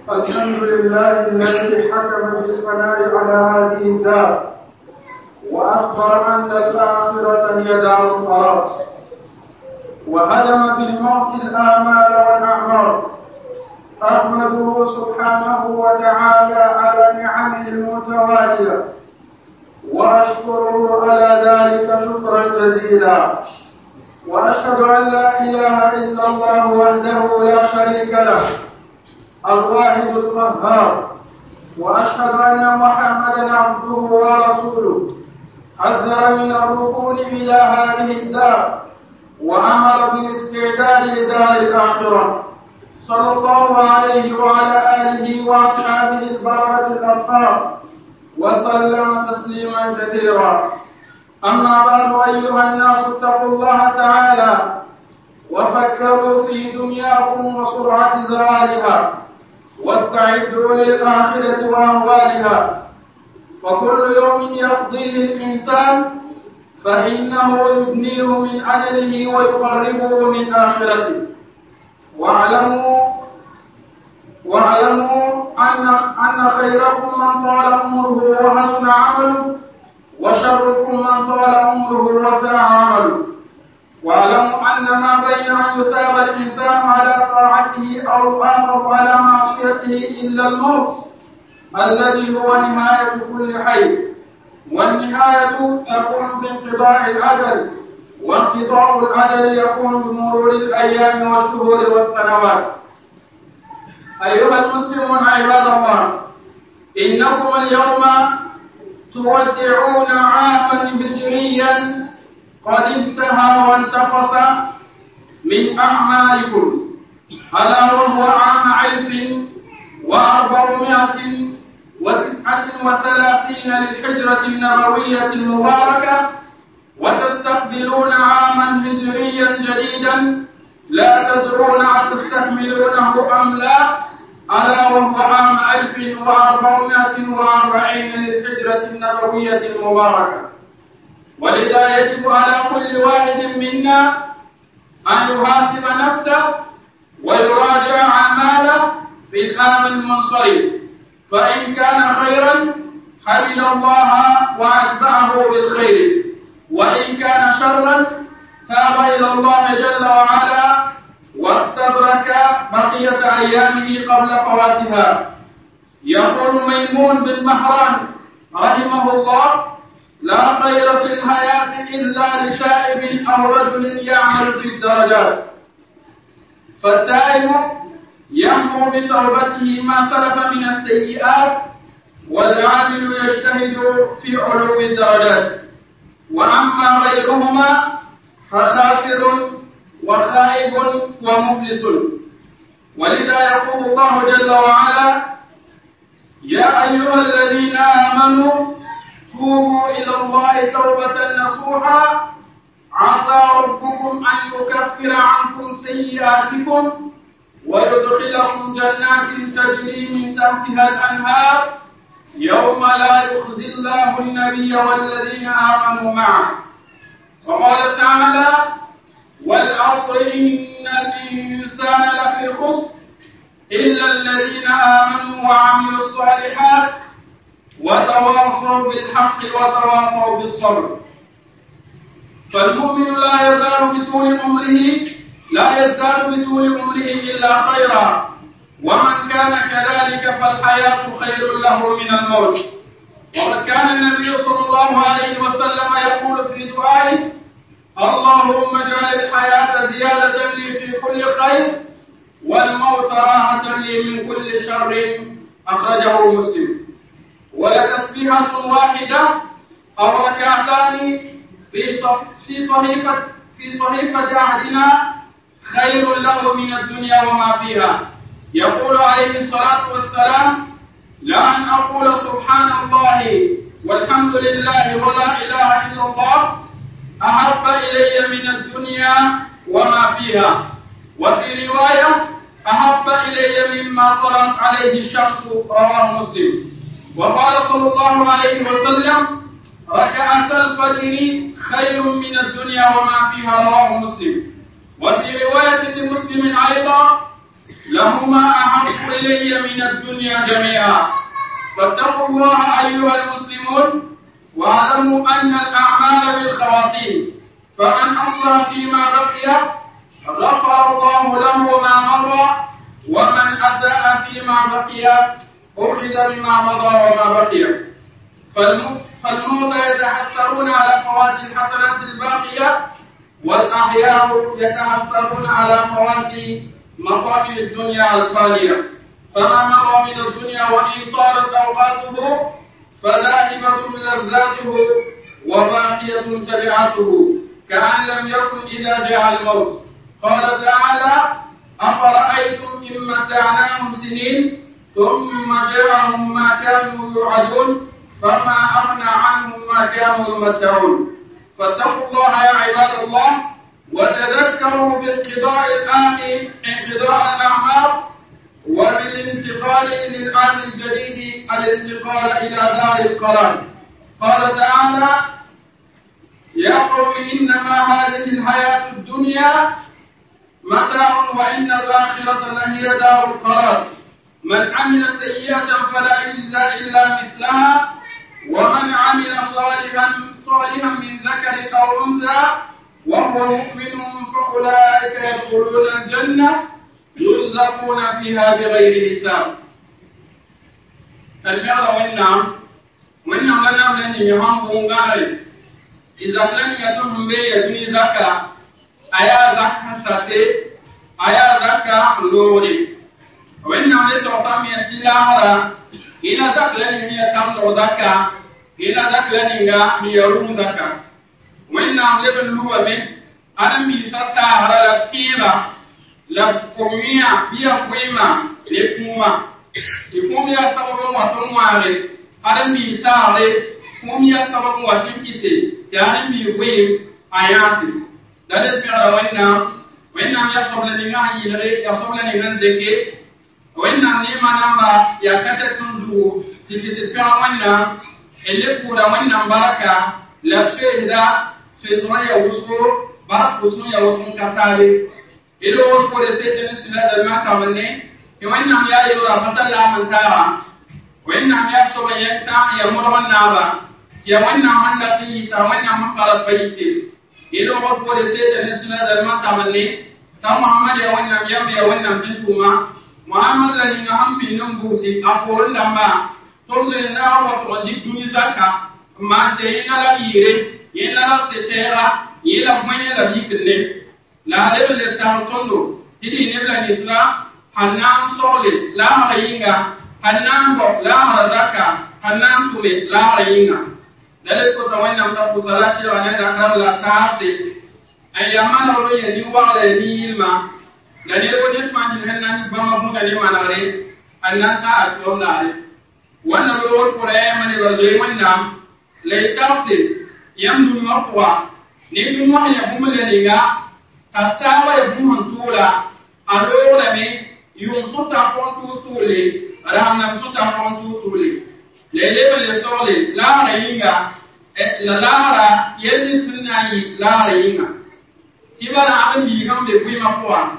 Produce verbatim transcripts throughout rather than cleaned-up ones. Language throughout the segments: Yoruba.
الحمد لله الذي حكم بالفناء على هذه الدار وأخبر أن الآخرة هي دار القرار وهدم بالموت الآمال والأعمار. أحمده سبحانه وتعالى على نعمه المتوالية وأشكره على ذلك شكرا جزيلا، وأشهد أن لا إله إلا الله وحده لا شريك له الواحد القهار، وأشهد أن محمدا عبده ورسوله حذر من الركون إلى هذه الدار وأمر بالاستعداد لدار الآخرة، صلى الله عليه وعلى آله وأصحابه البررة الأطهار وسلم تسليما كثيرا. أما بعد، أيها الناس اتقوا الله تعالى وفكروا في دنياكم وسرعة زوالها واستعدوا للآخرة وأهوالها، فكل يوم يقضيه الإنسان فإنه يدنيه من أجله ويقربه من آخرته. واعلموا واعلموا أن أن خيركم من طال عمره وحسن عمله، وشركم من طال عمره وساء عمله. واعلموا أن ما بين أن يثاب الإنسان على طاعته أو آخر على معصيته إلا الموت الذي هو نهاية كل حي، والنهاية تكون بانقضاء الأجل، وانقضاء الأجل يكون بمرور الأيام والشهور والسنوات. أيها المسلمون عباد الله، إنكم اليوم تودعون عاما هجريا قد انتهى وانتقص من أعمالكم، ألا وهو عام ألف وأربعمائة وتسعة وثلاثين للحجرة النبوية المباركة، وتستقبلون عاما هجريا جديدا لا تدرون أتستكملونه أم لا، ألا وهو عام ألف وأربعمائة وأربعين للحجرة النبوية المباركة. ولذا يجب على كل واحد منا أن يحاسب نفسه ويراجع أعماله في العام المنصرم، فإن كان خيرا حمد الله وأتبعه بالخير، وإن كان شرا تاب إلى الله جل وعلا واستدرك بقية أيامه قبل فواتها. يقول ميمون بن مهران رحمه الله: لا خير في الحياة إلا لسائب أو رجل يعمل في الدرجات. فالتائب يهمو بتوبته ما سلف من السيئات، والعامل يجتهد في علو الدرجات. وأما غيرهما فخاسر وخائب ومفلس. ولذا يقول الله جل وعلا: يا أيها الذين آمنوا توبوا إلى الله توبة نصوحا عسى ربكم أن يكفر عنكم سيئاتكم ويدخلكم جنات تجري من تحتها الأنهار يوم لا يخزي الله النبي والذين آمنوا معه. وقال تعالى: والعصر إن الإنسان لفي خسر إلا الذين آمنوا وعملوا الصالحات وتواصوا بالحق وتواصوا بالصبر. فالمؤمن لا يزال بطول عمره لا يزداد بطول عمره إلا خيرا، ومن كان كذلك فالحياة خير له من الموت. وقد كان النبي صلى الله عليه وسلم يقول في دعائه: اللهم اجعل الحياة زيادة لي في كل خير والموت راحة لي من كل شر. أخرجه مسلم. ولتسبيحة واحدة أو ركعتان في في صحيفة في صحيفة عهدنا خير له من الدنيا وما فيها. يقول عليه الصلاة والسلام: لا أن أقول سبحان الله والحمد لله ولا إله إلا الله أحب إلي من الدنيا وما فيها. وفي رواية: أحب إلي مما طلعت عليه الشمس. رواه مسلم. وقال صلى الله عليه وسلم: ركعة الفجر خير من الدنيا وما فيها. رواه مسلم. وفي رواية لمسلم أيضا: لهما أحب إلي من الدنيا جميعا. فاتقوا الله أيها المسلمون، واعلموا أن الأعمال بالخواتيم، فمن أصلح فيما بقي غفر الله له ما مضى، ومن أساء فيما بقي أخذ بما مضى وما بقي. فالموتى يتحسرون على فوات الحسنات الباقية، والأحياء يتحسرون على فوات مقام الدنيا الخالية. فما مضى من الدنيا وإن طالت أوقاته فذاهبة لذاته وباقية تبعته، كأن لم يكن إذا جاء الموت. قال تعالى: أفرأيتم إن متعناهم سنين ثم جاءهم ما كانوا يوعدون فما أغنى عنهم ما كانوا يمتعون. فاتقوا الله يا عباد الله، وتذكروا بانقضاء الآن انقضاء الأعمار، وبالانتقال للعام الجديد الانتقال إلى دار القرار. قال تعالى: يا قوم إنما هذه الحياة الدنيا متاع وإن الآخرة لهي دار القرار. من عمل سيئة فلا يجزى إلا مثلها، ومن عمل صالحا صالحا من ذكر أو أنثى وهو مؤمن فأولئك يدخلون الجنة يرزقون فيها بغير حساب. المرء والنعم والنعم لنا من يهم بونغاري إذا لم يتم بي يدني زكاة أيا زكاة ساتي أيا زكاة لوري والنعم لتوصام يستلاهرا إلى ذاك لن يتم زكاة إلى ذاك لن يروم زكاة. والنعم لبن لومي أنا بيسا ساهرا لتيبا la komia biya kwema le kuma ikomia sababu watu mware alambi sare komia sababu watu kite yani bi we ayasi dale biya wanna wanna ya sabla ni ngahi le ya sabla ni nganzeke wanna ni manamba ya kata tundu titite fiya wanna ele kura wanna baraka la fenda fezwa ya usko baraka usko ya usko kasale ilo ko de se den sila da ma ka wanne e wannan ya yi ra fatalla man tara wannan ya so ya ta ya murwan na ba ya wannan handa ti ta wannan man fara baiti ilo ko de se den sila da ma ka wanne ta muhammad ya wannan ya ya wannan bintuma muhammad la ni ngam bi nan bu si akoron da ma to ze na wa to di duni zaka ma te ina la yire ina la se tera ila manya la bikne la level de santondo tidi nebla islam hanan sole la marayinga hanan bo la marazaka hanan tume la marayinga dale ko tawana mta kusalati wa nenda kan la saase ayamana ro ye ni wala ni ilma la ne ko den fandi hanan bama bunga ni manare annan ta atonare wannan ro ko re mani ro zoy wannan le tafsir yamdu maqwa ni dum wa ya bumle ni ga asawa ya buhan tula alora me yum suta fontu tule ramna suta fontu tule lele le sole la rayinga la lara yelli sunnayi la rayinga kibala an bi gam de fuima kwa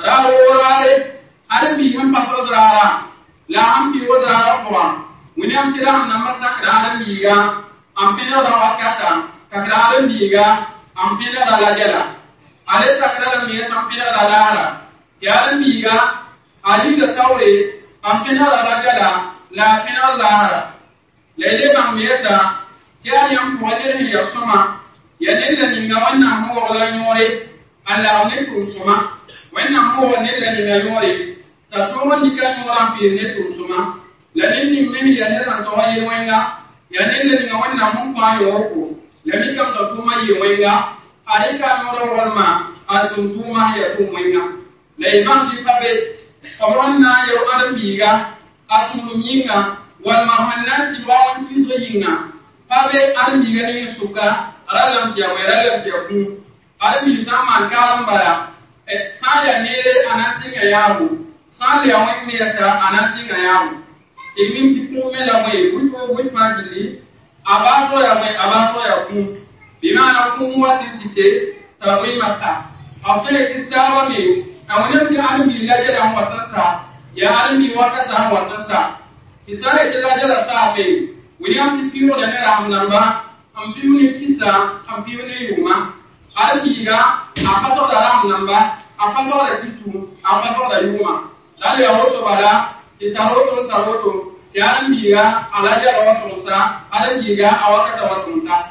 rawore an bi gam pasodrara la am bi wodrara kwa muni am tira na marta kran bi ga am pina da wakata kakran bi ga am pina da la jala ale takdara mi sampina da lara yaran biga ali da taure ampina da gada la pina lara lele ban mi yasa kiyan yan wajin ya suma yanin da ninga wannan mu wala nyore Allah ne ku suma wannan mu wanne da ninga nyore ta so man dikan nyora pi ne ku suma lanin ni meni yanin ran to hayi wenga yanin da ninga wannan mun ba yo ko lanin kam ta kuma yi wenga alika moro walma atuntuma ya tumenga leiman di pabe koronna yo adam biga atunyinga walma hannasi bawon tiso yinga pabe adam biga ni suka aralam ya weralam ya ku adam bi sama kalambara e saya nere anasinga yabu sale ya wani ya sa anasinga yabu emin tikume la mai kuko wifa dili abaso ya mai abaso ya ku bimana ku wati tite tawi masa after kisawa me awon ti alim bi la jala watansa ya alim bi wakata watansa ti sare ti la jala sa be william ti piro da ne ram namba am piu ni kisa am piu ni yuma albi ga apaso da ram namba apaso da titu apaso da yuma dali ya hoto bala ti taroto taroto ti alim bi ga alaja watansa alim bi ga awakata watunta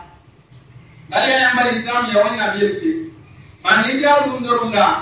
dali ya mbali islam ya wani nabi msi mani ja rundurunda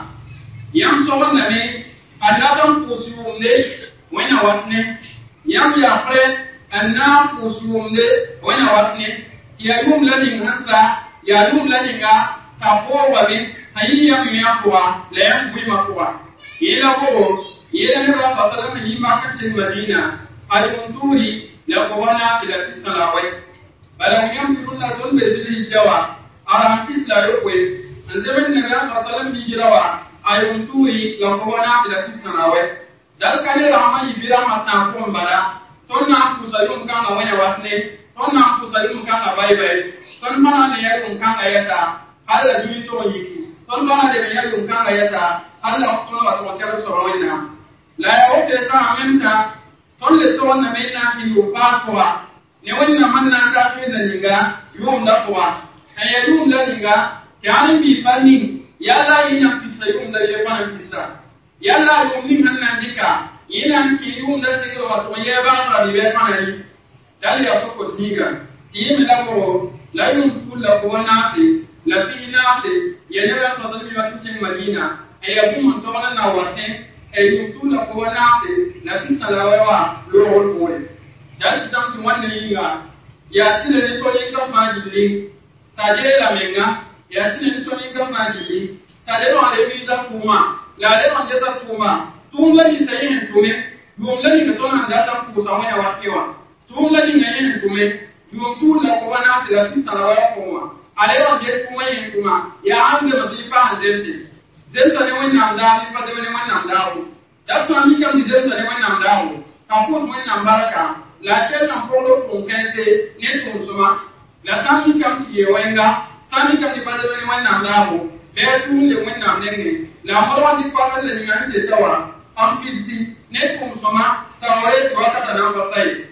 yam so wonna me ashatan kusuumde wena watne yam ya pre anna kusuumde wena watne ya yum lani hansa ya yum lani ga tapo wabe hayya mi akwa la yam fui makwa ila ko ila ne ba sallallahu alaihi ma kan cin madina ay kunturi la ko wana ila istalawai balam yam sunna tun be zili jawa ara isla yokwe anzamin ne ba sallallahu alaihi jirawa ayun turi la ko wana ila tisnawe dal kane rahman ibira matan ko mbala ton na ku sayum kan wanya watne ton na ku sayum kan bai bai ton mana ne yakun kan ayasa alla duyi to yiki ton mana de yakun kan ayasa alla ton wa to sel so wayna la yote sa amenta ton le so na mena ki yu pa ko ne wanya manna ta fi da niga yum da ko ayum da niga kyani bi fani yalla ina pisa yum da ye bana pisa yalla yum ni hanna dika ina ki yum da sigiro wato ye ba sa bi be fana ni dali ya soko siga tiyemi la ko la yum kullu ko nasi la fi nasi ye ne ba so da mi watu tin madina e ya bu mon to na wate e yum kullu ko nasi la fi salawa lo hol ko dali tam ti wanne yinga ya tile ni to ni ka fa di tajere la menga ya tine to ni gama di tale no ale visa kuma la le no jesa kuma tumla ni sayin tume yumla ni to na data ku samanya wakiwa tumla ni ngayen tume yum tula ko wana sila pista la wa kuma ale no je kuma yin kuma ya anze no bi pa anzesi zemsa ne wonna nda ni pa de ne wonna nda o da so mi kam ni zemsa ne wonna nda o kan ko wonna baraka la tel na polo ko kense ne to soma la sami kam ti ye wenga sami kam ni bade ni wannan dawo be tun le wannan nenge la marwa di kwa le ni ngante tawa am pisi ne ko soma tawore to wakata na basai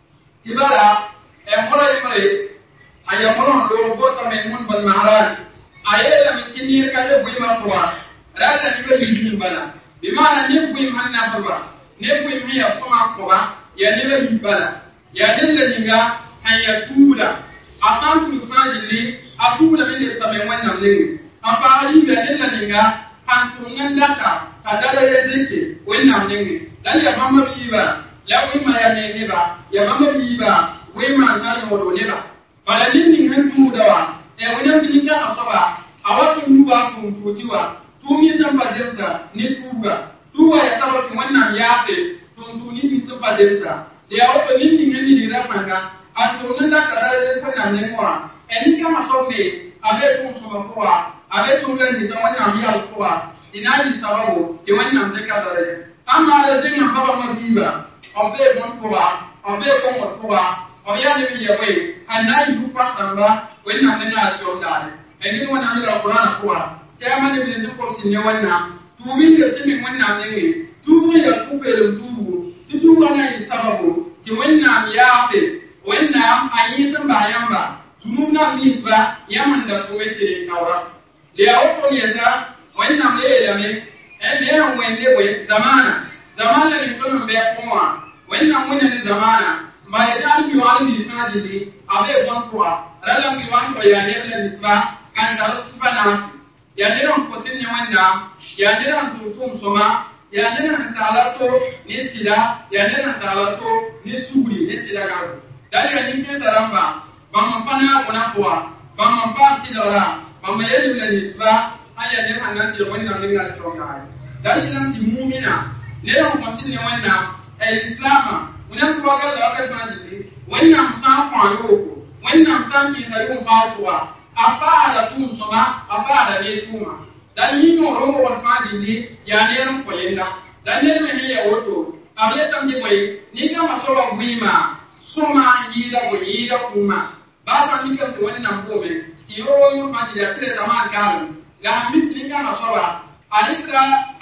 ibara e mora imre aya mora do bota men mun bal maharaj ayela mi tinir ka de buima ko rada ni be ni bala bi mana ni buim hanna baba ne buim mi ya soma ko ba ya ne be bala ya dilla ninga hanya tula asan tu fajili akula mele sabe wannan ne afari be dilla ninga antun ndaka kadala yezeke wannan ne dan ya mama biba la wima ya ne ba ya mama biba wima sani modo ne ba bala ninni hantu dawa e wannan ninga asaba awatu duba kun tutiwa tumi san bajensa ni tuba tuwa ya sabatu wannan yafe tuntuni ni san bajensa ya wato ninni ninni ni rafanga antun ndaka kadala wannan ne kwa eni kama sombe abetu msomakuwa abetu ngani za wannan biya kuwa inaji sababu ke wannan zaka dare amma da zinga baba maziba obe bon kuwa obe bon kuwa oya ne biya bai anayi dupa tamba wannan ne na tondare eni wannan ne Qur'an kuwa kama ne bin ko sinne wannan tubi da simi wannan ne tubi da kubere tubu tutu wannan sababu ke wannan yafe wannan ayi san bayan ba tununa nisba yaman da tuwete taura da ya wato ne sa wannan ne da me eh ne yan wende we zamana zamana ne to be kuma wannan mun ne zamana ba ya da bi wa ni fadili abe bon kuwa ralan ki wan ko ya ne da nisba kan da su bana ya ne ran ko sin ne wannan ya ne ran tutum soma ya ne ran salato ni sila ya ne ran salato ni suguri ni sila ga dalilin ni ke saramba bamma fana kuna kuwa bamma fanti dora bamma yeli la nisba aya ne hanan ti wonna ninga tonga dalilan ti mu'mina ne ran ko sin ne wannan el islam unan ko ga da ka fani ne wannan san kwano ko wannan san ki sai kun fatuwa afara tun soma afara ne tuma dan yin no ro wal fani ne ya ne ran ko yenda dan ne me ya woto abye tam je boy ni ga masoba buima soma yida ko yida kuma ba ta ni kam to wannan gobe ti yo yo fani da tire zaman kan ga mit ni ga masoba alika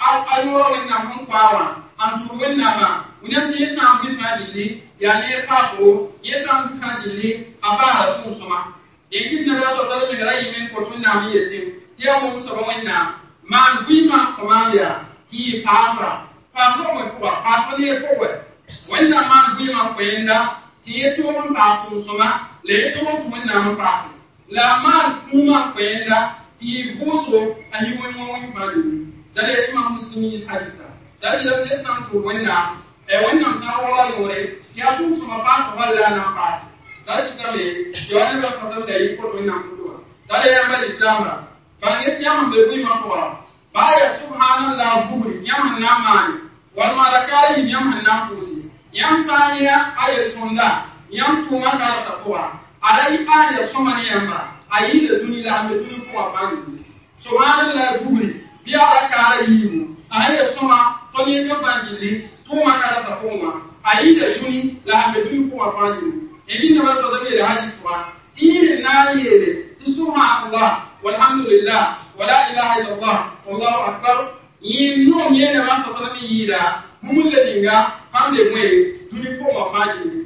ayoro wẽnnaam sẽn koa wã n tʋʋr wẽnnaamã wẽnnaam tɩ yẽ sã n bɩ fãa gilli yaa neer paasgo yẽ sã n bɩ fãa gilli a baara tʋʋm-sõma yẽngɩd nebã soaba me ra yɩ me n kot wẽnnaam n yetɩ tɩ yaa wʋm soaba wẽnnaam maan vɩɩmã fo maan yaa tɩ yɩ paasra paasra wẽ pʋga paasra neer pʋgɛ wẽnnaam maan vɩɩmã koeenda tɩ yẽ tʋʋm n paas tʋʋm-sõma la yẽ tʋʋm tɩ wẽnnaam n paase la a maan kũumã koeenda tɩ yɩ vʋʋsgo a yɩ wẽn-wã wẽn fãa gilli dala yetɩ mam muslim yɩs hadisa dala yɩlame ne sã n tʋʋr wẽnnaam wẽnnaam sã n wala yõore tɩ yaa tʋʋm-sõma paasã bal la a na n paase dala kɩtame tɩ wa nebã sõsem la yɩ kot wẽnnaam pʋgã dala yãmba lislaamã bãng yetɩ yãmb n be vɩɩmã pʋga baa ya subhanallah vugri yãmb sẽn na n maane wall maala kaara yɩm yãmb sẽn na n pʋʋse yãmb sã n yã a yel-sõmda yãmb tʋʋmã karasa pʋga ada yɩ a ya sõma ne yãmba a yɩɩda dũni la a me dũni pʋga fãa gilli subhanallah vugri bɩ a ra kaara yiibu a ya sõma tõnd yẽka fãa gilli tʋʋmã karasa pʋgẽ a yɩɩda dũni la a me dũni pʋga fãa gilli yẽngɩ nebã soasa yeele hadis pʋga tɩ yẽ na n yeele tɩ subhanallah walhamdulillah wala ilaha illallah wallahu akbar yẽ noom yẽ nebã soasa me yɩɩda bũmb la ninga pãmb le bõe dũni pʋgã fãa gilli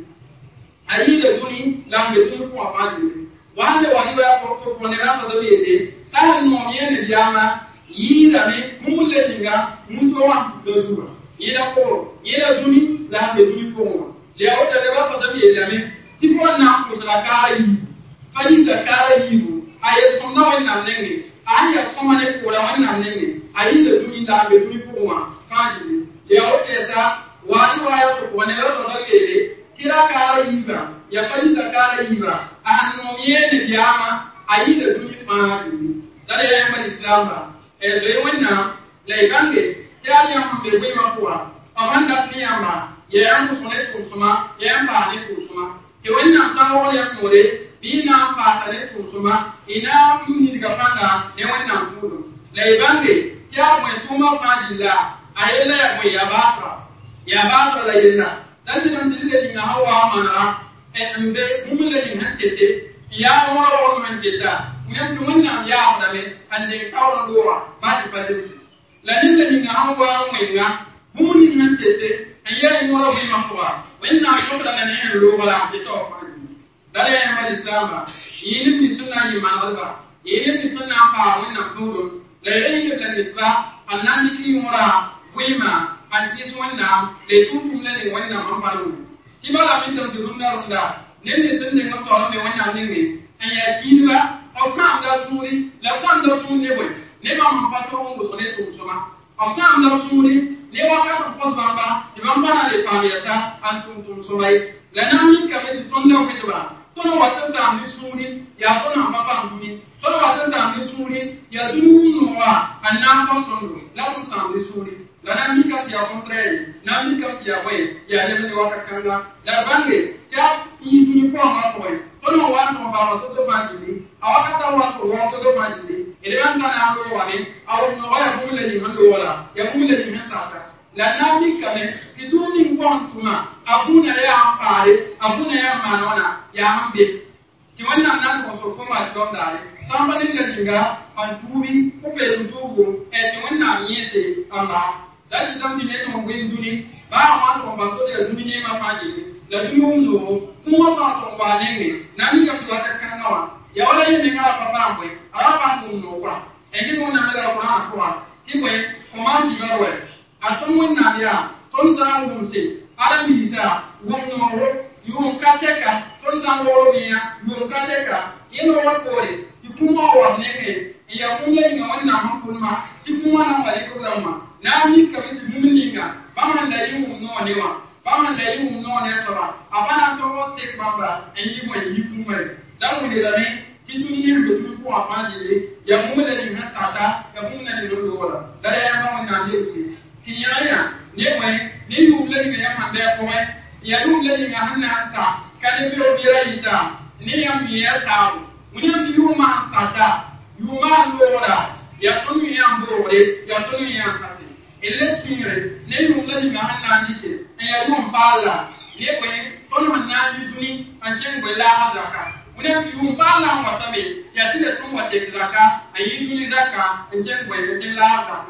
a yɩɩda dũni la a me dũni pʋgã fãa gilli wa sãn le wa yɩ wa pʋgẽ nebã soasa me yeele t'a sẽn noom yẽ nebiyaamã yɩɩdame bũmb la ninga wũnto wã n pʋgla zuga yẽda kogro yẽda dũni la a me dũni pʋgẽ wã le a wota nebã soasa me yeelame tɩ fo n na n pʋsga kaara yiibu fa yɩɩda kaara yiibu a yel-sõmda wẽnnaam nengẽ a sẽn ya sõma ne pʋʋla wẽnnaam nengẽ a yɩɩda dũni la a me dũni pʋgẽ wã fãa gilli le a wotɛɛsa waane waaya tɩ pʋgã nebã soasa yeele tɩ ra kaara yiiba ya fa yɩɩda kaara yiiba a sẽn noom yẽ nebiyaamã a yɩɩda dũni fãa gilli dala ya yãmba lislaamba zoe wẽnnaam la y bãnge tɩ a yãmb n be vɩɩmã pʋga b sẽn dat ne yãmba ya yãmb sõs ne tʋʋm-sõma ya yãmb paas ne tʋʋm-sõma tɩ wẽnnaam sã n wog yãmb noore bɩ y na n paasa ne tʋʋm-sõma y na n nidga pãnga ne wẽnnaam pʋʋdum la y bãnge tɩ a bõe tʋʋmã fãa gilla a yella ya bõe ya baasra ya baasra la yella la tɩdm tɩ la ninga sẽn wa n manega n be bũmb la ning sẽn tete n yaa wõra wõrem sẽn teta wẽn tɩ wẽnnaam yaafdame n deng taoor n loora baa tɩ pa lebse la ned la ninga sẽn wa n wẽnga bũmb ning sẽn tete n yaa n wõra vɩɩmã pʋga wẽnnaam sõsdame ne sẽn looga la n teta wa fãa gilli dala ya yãmba lislaamba yɩ neb nins sẽn na n yɩ manegdba yɩ neb nins sẽn na n paam wẽnnaam tũudum la y ra yɩ neb la ninsba n na n dɩk yɩ wõra vɩɩmã n tɩɩs wẽnnaam la y tʋm-tʋm la ning wẽnnaam n pa rũme tɩ bala me tɩm tɩ rũndã rũndã neb nins sẽn deng b taoor n be wẽnnaam nengẽ n yaa kiidba b sãamda tũudi la b sãamda tũud ne bõe ne bãmb n pa tog n wʋsg ne tʋʋm-sõma b sãamda tũudi ne wakat n pʋs bãmba tɩ bãmb pa na le paam yɛsa n tʋm tʋʋm-sõma ye la na n mikame tɩ tõnd la wɩtba tõnd n wat n saam ne sũuri yaa tõnd n pa paam dũni tõnd wat n saam ne sũuri yaa dũni wũmnoogã n na n pa tõndo la tõnd saam ne sũuri la na n mikame tɩ yaa contraire na n mikame tɩ yaa bõe yaa leb ne wakat kãnga la bãnge tɩ a yɩ dũni pʋgãngã pʋgẽ tõnd n wa n tʋg paama to-to fãa gilli a wakata wa tʋg wãg to-to fãa gilli d bãn ta na n loogame a wʋmnoogã yaa bũmb la ning sẽn loola yaa bũmb la ning sẽn saka la na n mikame tɩ tʋʋm ning pʋgẽ tʋma a bũuna yaa n paare a bũuna yaa n maan wãna yaa sẽn be tɩ wẽnnaam na n tʋg sok fo maa tɩ daare sã n pa ning la ninga n tuubi fo peelem tuubgo tɩ wẽnnaam yẽese n ba la tɩtame tɩ ne tʋg n wɩn dũni baa wã tʋg n bãmb to yaa dũni neemã fãa gilli la dũni wʋmnoogo kũumã sã n tʋg n waa nengẽ na n mikame tɩ wakat kãngã wã ya wala yẽ mengã ra pa paam bõe a ra paam wʋmnoog wã n wẽnnaam la alqurana pʋgã tɩ bõe fo maan tɩ wɛ a tõnd wẽnnaam yaa tõnd sã n wʋmse ada miisa wʋmnoogo yʋʋm ka tɛka tõnd sã n wogro bɩɩyã yʋʋm ka tɛka yẽnd wa poore tɩ kũmã wa wab nengẽ n yaa kũm la ninga wẽnnaam sẽn pʋlmã tɩ kũmã na n wa rɩkb rãmbã na n mikame tɩ bũmb ninga bãmb sẽn la yɩ wʋmnoog ne wã bãmb sẽn la yɩ wʋmnoog ne a soaba a pa na n tog n sek bãmba n yɩ bõe yɩ kũmã ye la wʋlgame tɩ dũni ne sẽn be dũni pʋgã fãa gilli yaa bũmb la ning sẽn sata yaa bũmb la ning sẽn loogda la ya yãmbã wẽnnaam yelse tɩ yã yã ne bõe ne yʋʋm la ninga yãmb sẽn bɩ a pʋgẽ yaa yʋʋm la ninga sẽn na n sa ka ne beoog bɩra yɩta ne yãmb yẽ a saabo wẽnnaam tɩ yʋʋmã sẽn sata yʋʋmã sẽn loogda yaa tõnd yẽ yãmb boogde yaa tõnd yẽ yãmb sate d le kĩigre ne yʋʋm la ninga sẽn na n dɩke n yaa yʋʋm paalla ne bõe tõnd sẽn na n yɩ dũni n kẽng bõe laasã zaka wẽnnaam tɩ yʋʋm paalla n watame yaa tɩ la tõnd wa tek zaka n yɩ dũni zaka n kẽng bõe n kẽng laasã zakẽ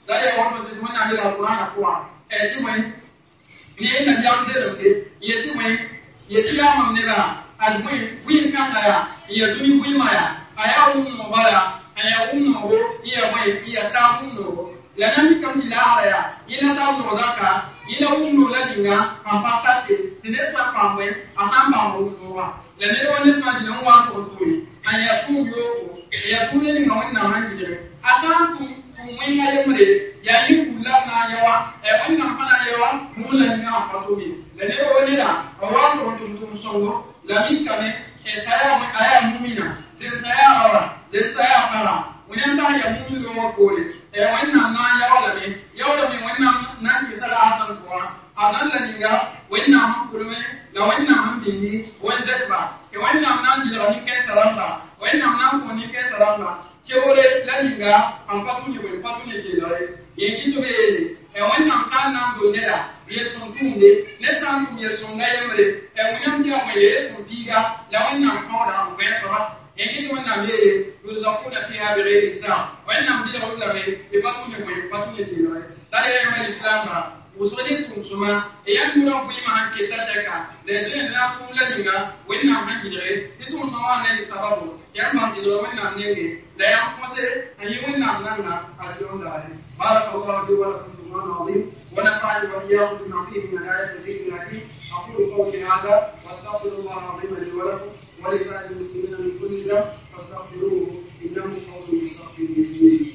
da ya wato ti mun ya da Qur'an ko e ti mai ni na jam se do ke ye ti mai ye ti am ne ba al mai wi kan ya ye duni wi ma ya aya um mo bala aya um mo ye mai ye sa um no la nan kam ti la ya ina ta no zaka ina um no la dinga am pasate ti ne sa pa mai asan ba mo no wa la ne woni ma di no wa ko tuyi aya tu yo ya tu ne ngawin na man di asan tu tu mai ya yemre ya yi kula na yawa e wannan fana yawa mulan na fasobi la ne woni da awa ko tu tu songo la min kame e taya mu aya mumina sin taya awa sin taya fara wannan ta ya mumin lo ko ne e wannan na yawa da ne yawa da me wannan nan ki sala asan ko asan la dinga wannan man kulme la wannan man binni wanda ba e wannan nan ji da ni kai salama wannan nan ko ni kai salama cewore la dinga an patu ni ko patu ni ke dai ye ki to be e wannan san nan do ne da ye son tunde ne san tum ye son ga yemre e wannan ti amma ye son diga la wannan ko da an ga so ba ye ki to wannan be yuzakuna fiha bi ghairi hisab wannan bi da wala be e patu ni ko patu ni ke dai dai ma islam ba usoni tunsuma e yan dura fu ima hanke tataka le zene na ku la dinga wannan hanki dire ni tun sama ne sababu yan ma ti do wannan ne ne da yan kuma sai ayi wannan nan na a cikin da ai barakallahu fi wa lakum subhanahu wa ta'ala wa nafa'ani wa iyyakum bima fihi min ayati dhikri hakim aqulu qawli hadha wa astaghfirullaha al-azim li wa lakum wa li sa'iril muslimina min kulli dhanb fastaghfiruhu innahu ghafurun rahim.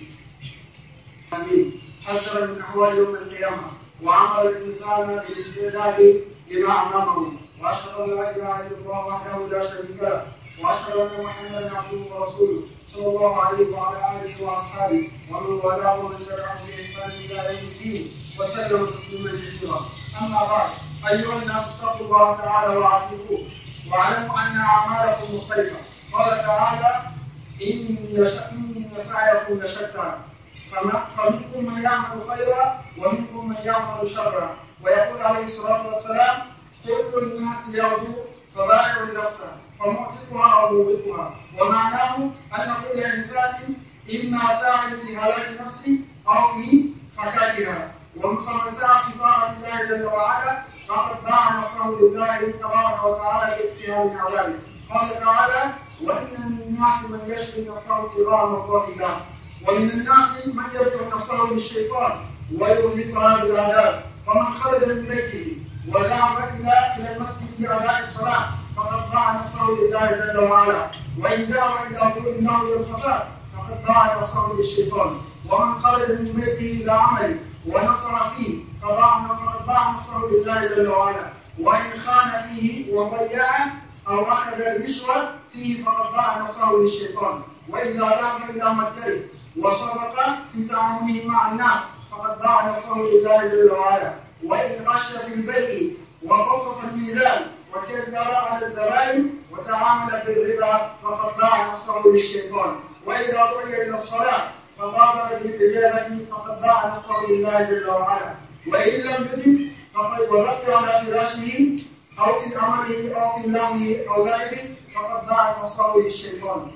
amin. حذر من احوال يوم القيامه وعمل الإنسان بالاستعداد لما أمامه وأشهد أن لا إله إلا الله وحده لا شريك له وأشهد أن محمدا عبده ورسوله صلى الله عليه وعلى آله وأصحابه ومن والاه ومن تبعهم بإحسان إلى يوم الدين وسلم تسليما كثيرا. أما بعد أيها الناس اتقوا الله تعالى وأطيعوه واعلموا أن أعمالكم مختلفة. قال تعالى إن سعيكم لشتى فمنكم من يعمل خيرا ومنكم من يعمل شرا. ويقول عليه الصلاة والسلام كل الناس يغدو فبائع نفسه فمعتقها أو موبقها. ومعناه أن كل إنسان إما ساعي في هلاك نفسه أو في فكاكها. ومن سعى في طاعة الله جل وعلا فقد باع نصره لله تبارك وتعالى باجتهاد من عذابه. قال تعالى وإن من الناس من يشري نفسه ابتغاء مرضات الله ومن الناس من يترك نفسه للشيطان ويرهقها بالعذاب. فمن خرج من بيته وذهب الى الى المسجد لاداء الصلاه فقد باع نفسه لله جل وعلا. وان ذهب الى طول النار والفساد فقد باع نفسه للشيطان. ومن خرج من بيته الى عمله ونصر فيه فقد باع نفسه لله جل وعلا. وان خان فيه وضيع او اخذ الرشوه فيه فقد باع نفسه للشيطان. واذا ذهب الى مكره وصدق في تعامله مع الناس فقد باع نفسه لله جل وعلا. وإن غش في البيع وخفف الميزان وكذب على الزبائن وتعامل في الربا فقد باع نفسه للشيطان. وإذا دعي إلى الصلاة فبادر بالإجابة فقد باع نفسه لله جل وعلا. وإن لم يجب فقد وبقي على فراشه أو في عمله أو في لومه أو غيره فقد باع نفسه للشيطان.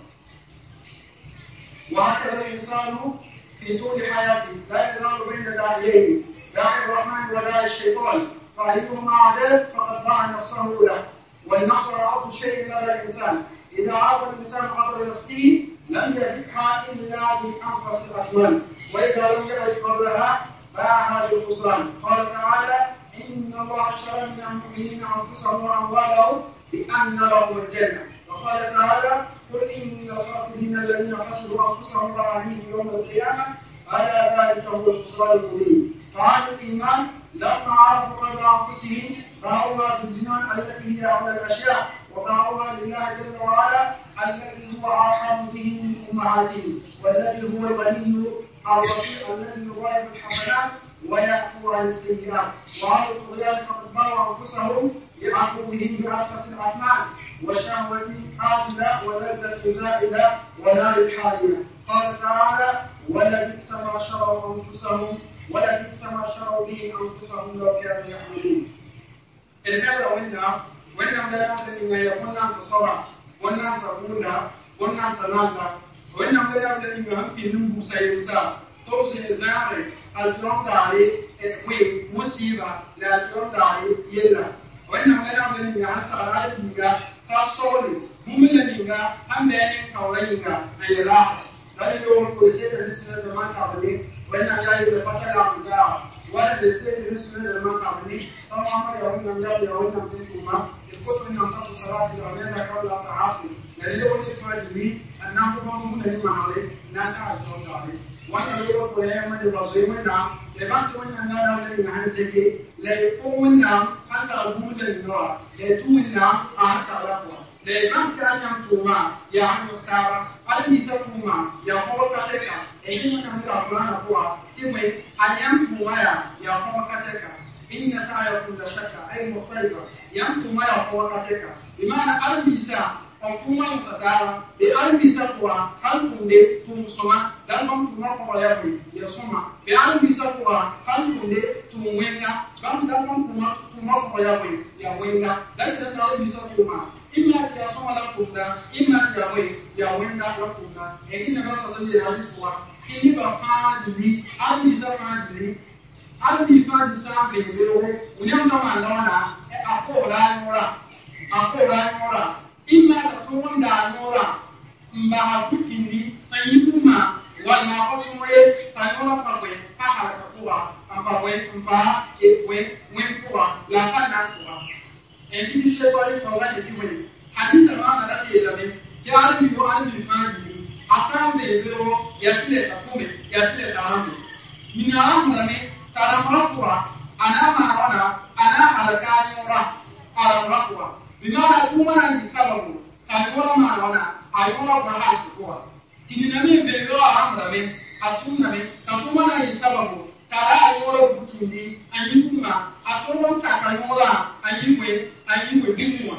وهكذا الإنسان في طول حياته لا يزال بين داعيين داعي الرحمن وداعي الشيطان فأيهما عدل فقد باع نفسه له. والنصر عرض شيء لدى الإنسان إذا عرض الإنسان قدر نفسه لم يبيعها إلا بأنفس الأثمان وإذا لم يبيع قدرها باعها بالخسران. قال تعالى إن الله اشترى من المؤمنين أنفسهم وأموالهم بأن لهم الجنة. وقال تعالى قل إن الخاسرين الذين خسروا أنفسهم وأهليهم يوم القيامة ألا ذلك هو الخسران المبين. فعن الإيمان لما عرفوا قدر أنفسهم باعوها بالجنان التي هي أولى الأشياء وباعوها لله جل وعلا الذي هو أرحم به من أمهاتهم والذي هو الغني الرفيع الذي يغير الحسنات ويعفو عن السيئات. وعلى الطغيان فقد باعوا أنفسهم لعفوهم بأنفس الأثمان وشهوة حاضرة ولذة زائدة ونار الحالية. قال تعالى ولبئس ما شروا أنفسهم ولبئس ما شروا به أنفسهم لو كانوا يعملون. المرة وإنها وإنهم لا يعلمون ما يكون الناس صبا والناس قولا والناس نالا وإنهم لا يعلمون ما في نمو سيمسا توسي زاري اليوم داري وي مصيبة لا اليوم داري يلا وإن أنا من يا سارة يا تصوري ممكن يا هم بيني كوري يا أيلا لا يوم كويسة تنسى زمان كابني وإن أنا يبغى فترة عمدا ولا تنسى تنسى زمان كابني طبعا ما يوم نملا يوم نمتلكما يكون من نمط صلاة الأولاد قبل صحابي يعني لو نفعل أنهم هم من المعارف ناسا اليوم داري وانا لو كويا من الرسول منا لبعض من الناس اللي نحسك لا يقوم منا حسب وجود النور لا تونا حسب رقوا لبعض أيام توما يا مستعار على نساء توما يا فوق كتكا إذا ما كان ربنا نقوى تبي أيام توما يا فوق كتكا إن سعيكم لشتى أي مختلفة يوم توما يا فوق كتكا بمعنى على نساء ọkùnrin wọn sàdára bí alùbísàkùwà kálùkùndé tó ń sọmá dáńgbọ́n tó wọ́n kọ́ ọ̀yà pé yẹ sọmá bí alùbísàkùwà kálùkùndé tó ń wẹ́ngá dáńgbọ́n tó wọ́n kọ́ ọ̀yà pé yẹ wẹ́ngá dáńgbọ́n tó alùbísàkùwà ìmọ̀ àti yasọ́mọ́ lákùndá ìmọ̀ àti yàwé yẹ wẹ́ngá lákùndá èyí ni wọ́n sọ̀tọ́ yẹ alùsùwà kí ní bá fáá dìrí alùbísà fáá dìrí alùbísà dìsá bèèrè owó òní imma ka tuwon da nora mba hakukindi ayibuma wala otuwe tanora pawe pahala kuwa ambawe mba ewe wenkuwa la kana kuwa ebi ti se sori fo wa ti we hadisa ma na lati elame ti ali bi wa ali fani asambe bero ya tile takume ya tile tarambe mina amrame taramra kuwa anama wana ana halakani ora aramra kuwa bimana kuma ni sababu kalora maana ayora bahal kwa tininami velo amrame atuname kuma na sababu kala ayora butindi anyikuma atoro takayora anyiwe anyiwe bumwa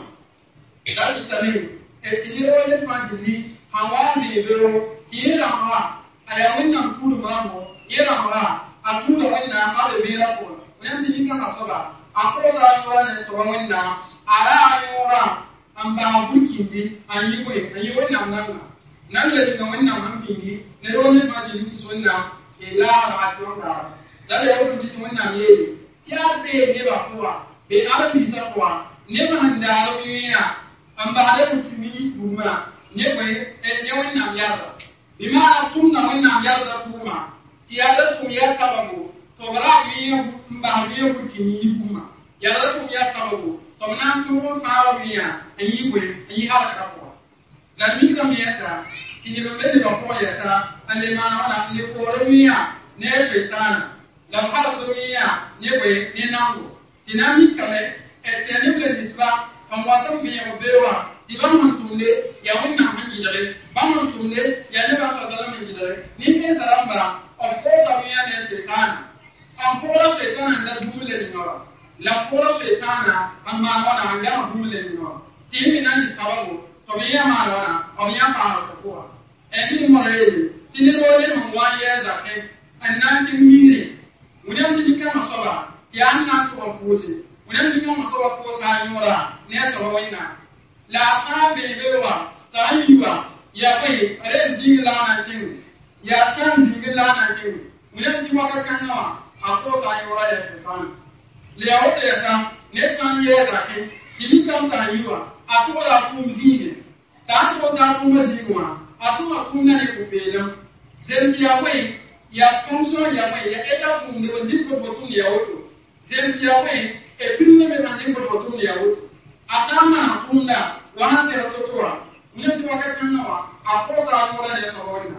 dali tame etilero le fandili hawani velo tira ma ayawina mkulu mamo yera ma atula wena ale vela ko wendi ninga masoba akosa ayora ne so wena ara ayora amba bukindi anyiwe anyiwe namnanga nalle ni wonna mampindi ne rone faji nti sonna ila ratonda dale yo nti wonna yeye tiabe ne bakwa be arabi sakwa ne mahanda wiya amba ale mutumi kuma ne kwe ne wonna yaza bimana tunna wonna yaza kuma tiada tum ya sababu to bara wiya mba wiya bukini kuma yalla tum ya sababu tomnan tu fawiya ayiwe ayi halaka ko la mi kam yesa tiniro mele ba ko yesa ande ma wala ni ko remiya ne shaytana la halaka miya ne we ne nango dinami kale etene ble disba kamwata mi yo bewa diban tunde ya wonna hanji dare ban tunde ya ne ba sallallahu alaihi wasallam ni ne salamba of course awiya ne shaytana am ko shaytana da dule ni no la kora shaytana amma wana angana bumle no timi nani sababu to biya ma wana o biya pa ko eni mo re tini ro le mo wa ye za ke ananti mire mudan ti kama soba ti anna to ko se mudan ti kama soba ko sa nyora ne so wina la sabe bewa taiwa ya kai are zingila na tin ya san zingila na tin mudan ti waka kanwa ako sa nyora ya shaytana le awote yasa nesan yeza ke kilikam ta yiwa atola kumzine ta to ta kumziwa atuma kunna ne kupela zenti ya we ya fonction ya we ya eta kunde wandi ko fotun ya woto zenti ya we e pinne me mande ko fotun ya woto asama kunna wana se rototoa mune to wakati nawa akosa akora ne sawona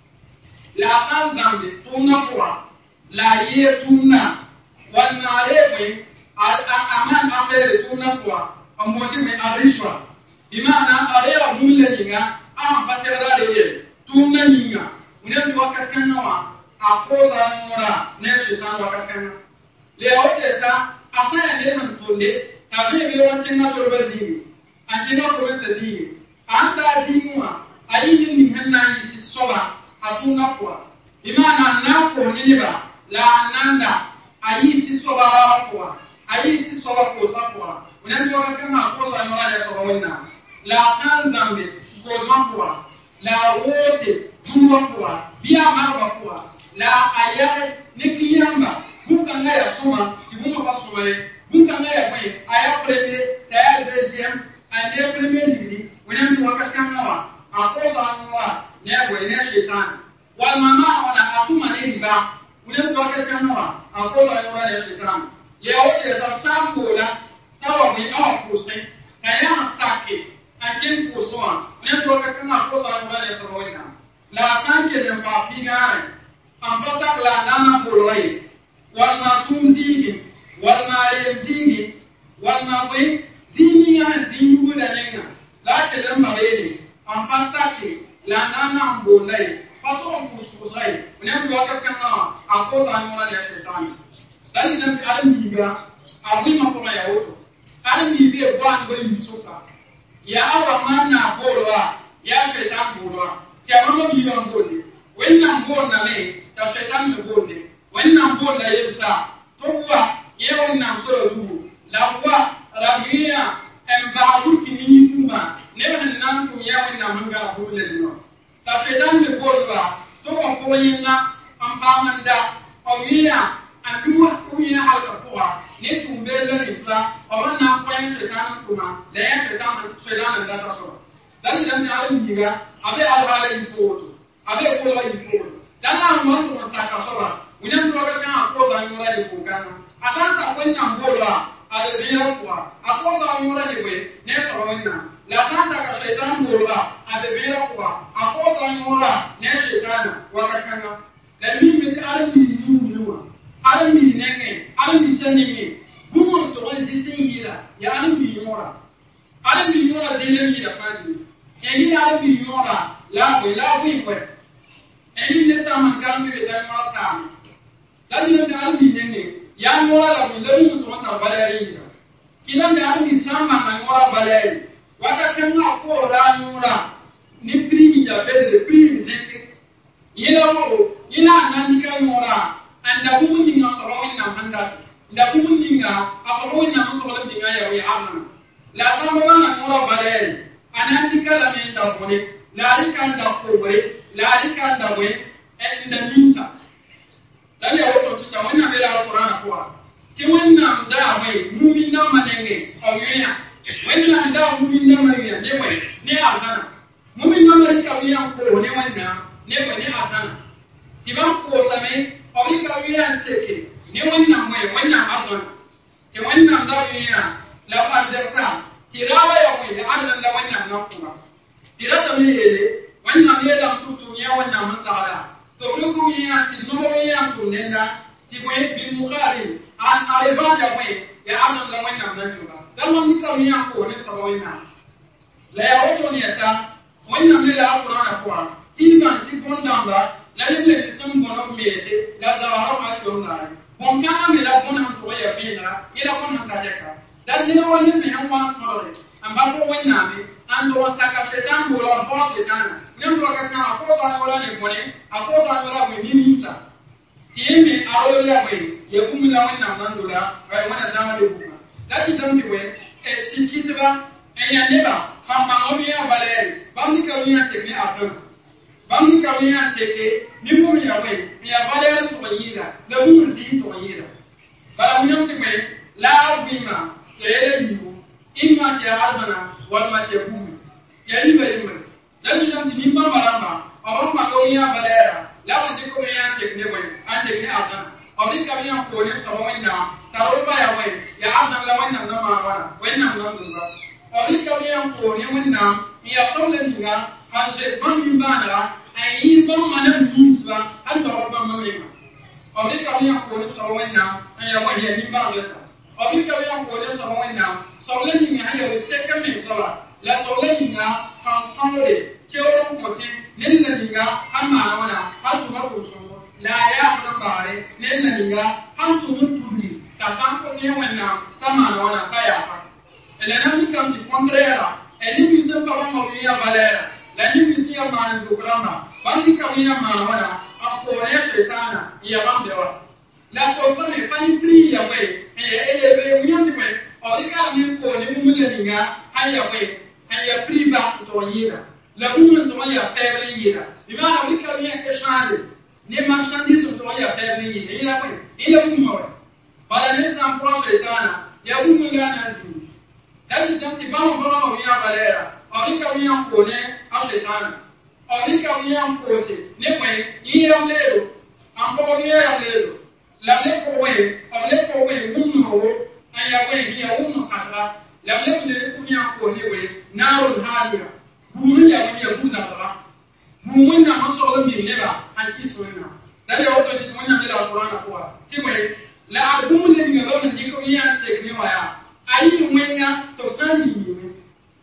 la kan zambe tunna kwa la ye tunna wanalewe aman afere tunakwa amoje me arishwa imana alea mulle ninga am basera leye tunna ninga unendo wakakana wa akosa mora ne shitan wakakana le otesa afanya ne mantonde tabe bi wantin na torba zini antina ko wata zini anda zinwa ayini ni hanna yi soba atunakwa imana nako niba la nanda ayisi soba kwa ayisi soba kwa kwa unajua kama kosa nyora ya soba wina la kanzambe kwa kwa la wote tuwa kwa bia marwa kwa la ayai niki soma si buma ba soma le bun kan ya ko aya premier ta deuxième ande premier livre wona mi waka kan wa a ko sa wa ne bo ne shaitan wal mama wana atuma ne riba wona mi waka kan wa a ko sa wa ne shaitan ya wote sa sambola tawa mi a ko sai kaya sake akin ko so ne mi waka kan wa ko sa wa ne so wa la sanke ne pa pigare ambasa la nana boloi wal ma tumzingi wal ma remzingi wal ma we zini ya zingu da lenga la ke lam mabele ambasa ke la nana boloi pato kuskusai ne ndo akakana akosa nyona ya shetani dali nan adam biga awi ma koma ya woto adam bibe bwan go yisuka ya awa manna bolwa ya shetan bolwa tiamama biba ngone wenna ngona me ta shaitan me bonde wannan bonda yesa towa yewon nan so du lawa rabiya en baabu kini kuma ne ban nan tum yewon nan manga bulle no ta shaitan me bonda to ko ko yinna am pamanda o wiya aduwa ko yina halka kowa ne tum bella isa o wannan ko yin shaitan kuma da ya shaitan shaitan da ta so dan dan alim diga abe alhala foto abe ko la foto dana mwanto masaka soba unyam tuwaga kana akosa nyora ni kukana atansa kwenya mbola alebira kwa akosa nyora ni we ne soba wena la tanta ka shaitan mbola alebira kwa akosa nyora ne shaitana wakakana la mimi ti alimi nyuwa alimi nenge alimi sanenge bumo to wazisi hila ya alimi nyora alimi nyora zile hila fadi yani alimi nyora la we la we we eni ne sama ngambi be dan ma sama dan ne da albi ne ya ngora la mi lebu to ta baleri kilan da albi sama na ngora baleri waka kan na ko ra nyura ni primi da bedre primi zeke yela wo ina nan ka ngora anda bumu ni na soro ina manda nda bumu ni nga asoro ina musoro ni nga ya wi amana la sama na ngora baleri anandi kala me da bone la rikan da ko bore la rika da we en da nimsa dan ya wato ci da wannan bai da alqur'ani kuwa ti wannan da mai mumin nan manenge awiya wannan da mumin nan mariya ne wai ne azana mumin nan mariya wiya ko ne wannan ne wai ne azana ti ban ko same awika wiya teke ne wannan mai wannan azana ti wannan da wiya la fazarsa ti rawa ya wai da azan da wannan nan kuma ti rada me yele wannan ne da tutu ya wannan masala to ruku ya si no ya to nenda ti ko bil bukhari an arifa da wai ya anan da wannan nan tuba dan mun ka ya ko ne sawo ina la ya wato ne sa wannan ne da alquran ko ti ban ti kon damba la ne ne sun bono mese la zawara ma to ngare bon ka me la bon han to ya fina ila bon han ta jaka dan ne wannan ne han wan sore amba ko wannan ne ando wasaka shetan bola bo shetan nembo akakana akosa wala ne bone akosa wala we nimisa tieme aro ya we ye kumila wana nandola ai wana zama de kuma dati tamti we e sikitba enya neba famba ngomi ya baleri bamni ka wiya tekne asan bamni ka wiya teke nimbo ya we ya baleri to yira da mun zi to yira bala mun ti we la bima sele yibu imma ya azana wal ma ya bumi ya yiba yiba dan dan ti nimba maramba awon ma ko ya balera la won ti ko ya tekne we an tekne asan awon ka wiya ko ne so wonna taro ba ya we ya azan la wonna na ma wana wonna na ndumba awon ka wiya ko ne wonna ya solen dinga han se ban min bana ai yi ban manan nisba an da rabban mamema awon ka wiya ko ne so wonna an ya wa ya nimba leta awon ka wiya ko ne so wonna solen dinga ha ya se ka min so la solen dinga kan kanore cewon kote nella dinga amma wana hatu hatu so la ya hatu bare nella dinga hatu mutudi ta san ko se wanna sama wana kaya fa ele nan kam ti contraire ele mi se pa mo ya valera la ni mi se ya man programa bandi kam ya man wana a ko ya shaytana ya ban dewa la ko fa me pa ni pri ya we e ele be mi yanti we o dika mi ko ni mu le dinga aya we aya priva to yira la umma to ya febri yira bimana wika mi ke shande ni marchandise to ya febri yira ila we ila umma we bala nisam pro shaytana ya bunu la nazi dadi tanti ba mo ba mo ya balera oni ka wi an ko ne a shaytana oni ka wi an ko se ne mo yi am lero am ko wi am lero la le ko we am le ko we bunu ro an ya we hi ya bunu sakra la le ko le ko ya ko ne we narul hadiya bunu ya wi ya buza ba bunu na ma so lo mi ne ba an ki so na dadi o to ti mo nya me la qur'ana ko ti mo la adumu le ngalo ni ko ya te ni wa ya ayi mwenga to sani ni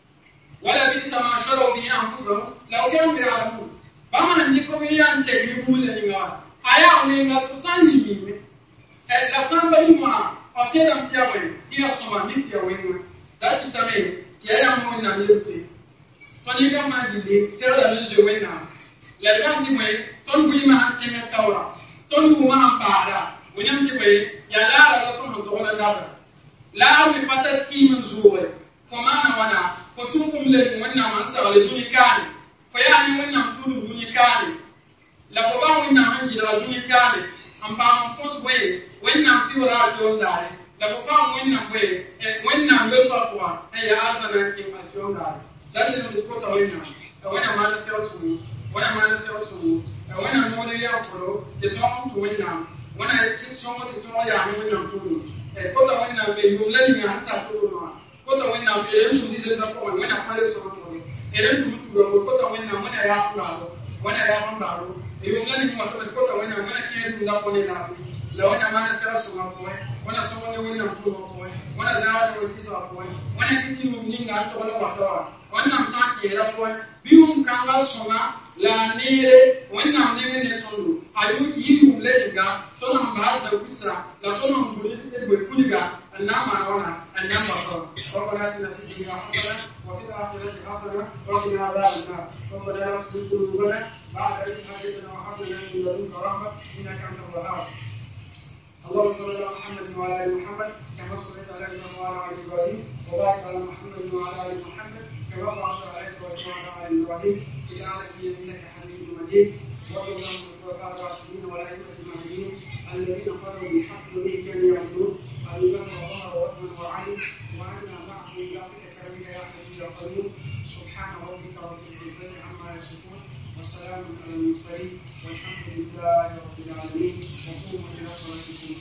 wala bi sama sharo bi anfusuhum law kanu ya'lamun bama ni ko ya te ni buze ni wa aya mwenga to sani ni e la samba ni ma o te dam tiya we tiya soma ni tiya we ni da ti tame ya ya mo na ni se to ni ga ma di le se da ni je we na la ga ti we ton bu ma ti me tawra ton bu ma para wonyam ti we ya la la ton do na da la mi pata timin zuwa fo mana wana fo tukum le wannan man sa le duni kani fo ya ni wannan tunu duni kani la fo ba wannan man jira duni kani am pa am fos we wannan si wala to ndare la fo ba wannan we e wannan le so kwa e ya asana ti asion ndare dan ne ko ta wannan e wannan man se osu wannan man se osu e wannan mo le ya ko de ton to wannan wannan ki so mo ti to ya ni wannan tunu kota wannan be yumlani ne hasa to no kota wannan be yin su da ta ko wannan fare so to ne idan tu tu go kota wannan mana ya kula wannan ya ban baro yumlani ne wato kota wannan mana ke du da ko ne na la wannan mana sai su ma ko wannan so wannan wannan ku ko wannan zawa da wani so ko wannan kiti mu ninga to wannan wato wannan sa ke ra ko biun kan la sona la nere wannan ne ne to ayu yi yumlani ga to nan ba sa kusa la to nan buri بكلها النعم معنا النعم مصر ربنا اتنا في الدنيا حسنه وفي الاخره حسنه وقنا عذاب النار ربنا لا تزغ قلوبنا بعد إذ هديتنا وهب لنا من لدنك رحمه انك انت الوهاب اللهم صل على محمد وعلى ال محمد كما صليت على ابراهيم وعلى ال ابراهيم وبارك على محمد وعلى ال محمد كما باركت على ابراهيم وعلى ال ابراهيم في العالمين انك حميد مجيد وارض عن الخلفاء الراشدين والائمه المهديين الذين قالوا بالحق به كانوا يعبدون أبي بكر وعمر وعثمان وعلي وأنا معهم إلى كرمك يا حبيبي يا قيوم سبحان ربك رب العزة عما يصفون وسلام على المرسلين والحمد لله رب العالمين وقوموا إلى